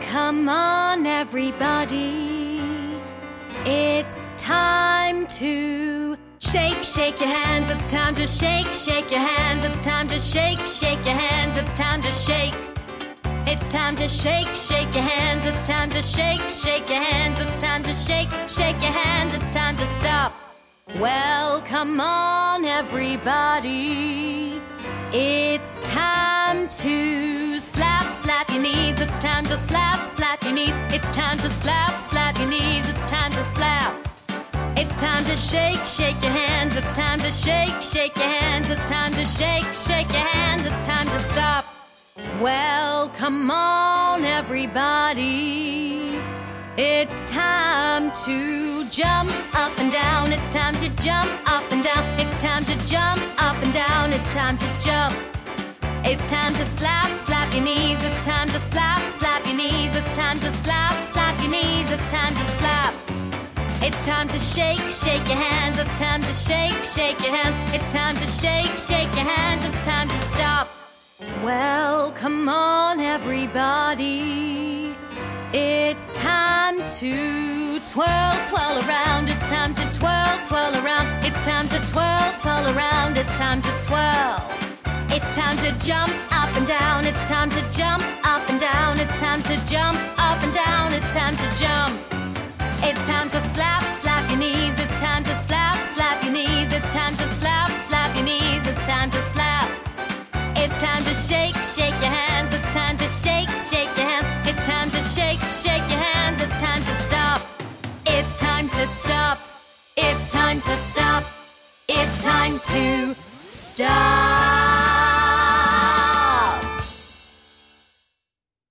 Come on, everybody. It's time to shake your hands. It's time to shake your hands. It's time to shake your hands. It's time to shake. It's time to shake your hands. It's time to shake your hands. It's time to shake your hands. It's time to stop. Well, come on, everybody. It's time to slap your knees. It's time to slap your knees. It's time to slap your knees. It's time to slap. It's time to shake your hands. It's time to shake your hands. It's time to shake your hands. It's time to stop. Well, come on, everybody. It's time to jump up and down. It's time to jump up and down. It's time to jump up and down. It's time to jump. It's time to slap your knees. It's time to slap your knees. It's time to slap your knees. It's time to slap. It's time to shake your hands. It's time to shake your hands. It's time to shake your hands. It's time to stop. Well, come on, everybody. It's time to twirl around. It's time to twirl around. It's time to twirl around. It's time to twirl. It's time to jump up and down. It's time to jump up and down. It's time to jump up and down. It's time to jump. It's time to slap your knees. It's time to slap your knees. It's time to slap your knees. It's time to slap. It's time to shake your hands. It's time to shake your hands. It's time to shake your hands. It's time to stop. It's time to stop. It's time to stop. It's time to stop.